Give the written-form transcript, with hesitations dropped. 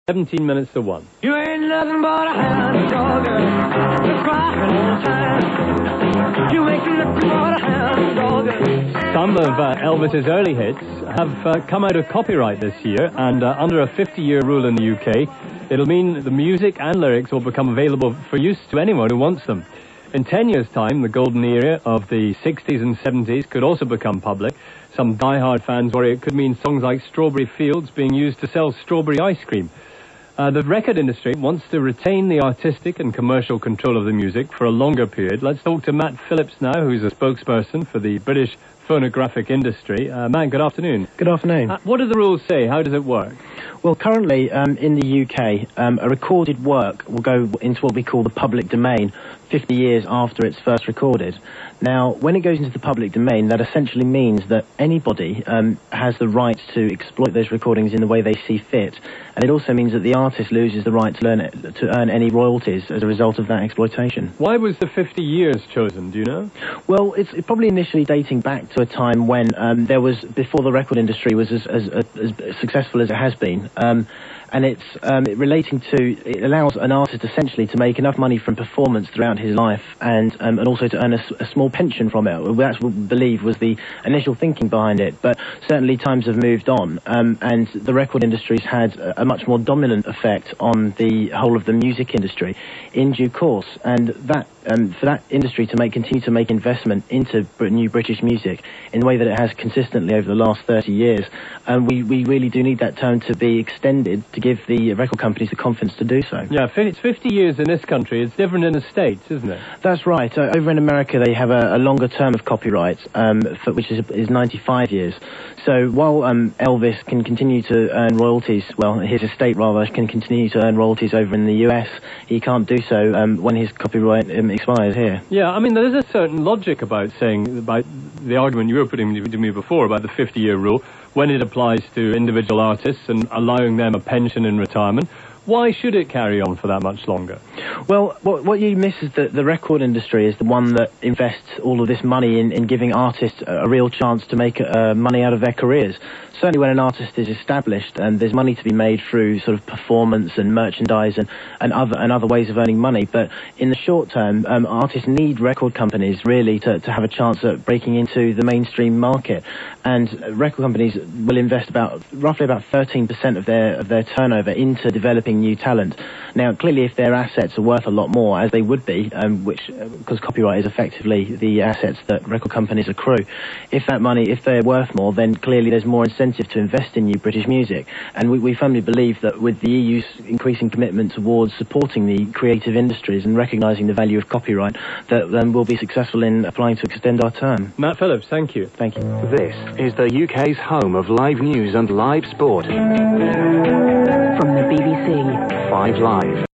17 minutes to 1. You ain't nothing but a hound dog, just crying all the time. You ain't nothing but a hound dog. Some of Elvis's early hits have come out of copyright this year, and under a 50-year rule in the UK, it'll mean the music and lyrics will become available for use to anyone who wants them. In 10 years' time, the golden era of the 60s and 70s could also become public. Some die-hard fans worry it could mean songs like Strawberry Fields being used to sell strawberry ice cream. The record industry wants to retain the artistic and commercial control of the music for a longer period. Let's talk to Matt Phillips now, who's a spokesperson for the British phonographic industry. Matt, good afternoon. Good afternoon. What do the rules say? How does it work? Well, currently in the UK, a recorded work will go into what we call the public domain 50 years after it's first recorded. Now, when it goes into the public domain, that essentially means that anybody has the right to exploit those recordings in the way they see fit. And it also means that the artist loses the right to earn any royalties as a result of that exploitation. Why was the 50 years chosen, do you know? Well, it's probably initially dating back to a time when there was, before the record industry was as successful as it has been. And it's it allows an artist essentially to make enough money from performance throughout his life and also to earn a small pension from it. That's what we believe was the initial thinking behind it. But certainly times have moved on, and the record industry's had a much more dominant effect on the whole of the music industry in due course. And that for that industry to continue to make investment into new British music in the way that it has consistently over the last 30 years, we really do need that term to be extended to give the record companies the confidence to do so. Yeah, it's 50 years in this country. It's different in the States, isn't it? That's right. Over in America, they have a longer term of copyright, which is 95 years. So while Elvis can continue to earn royalties, well, his estate rather, can continue to earn royalties over in the US, he can't do so when his copyright expires here. Yeah, I mean, there's a certain logic about the argument you were putting to me before about the 50-year rule, when it applies to individual artists and allowing them a pension in retirement. Why should it carry on for that much longer? Well, what you miss is that the record industry is the one that invests all of this money in giving artists a real chance to make money out of their careers. Certainly when an artist is established, there's money to be made through sort of performance and merchandise and other ways of earning money. But in the short term, artists need record companies really to have a chance at breaking into the mainstream market. And record companies will invest roughly about 13% of their turnover into developing new talent. Now, clearly, if their assets are worth a lot more, as they would be, because copyright is effectively the assets that record companies accrue, if they're worth more, then clearly there's more incentive to invest in new British music. And we firmly believe that with the EU's increasing commitment towards supporting the creative industries and recognising the value of copyright, that we'll be successful in applying to extend our term. Matt Phillips, thank you. Thank you. This is the UK's home of live news and live sport. From the BBC. 5 Live.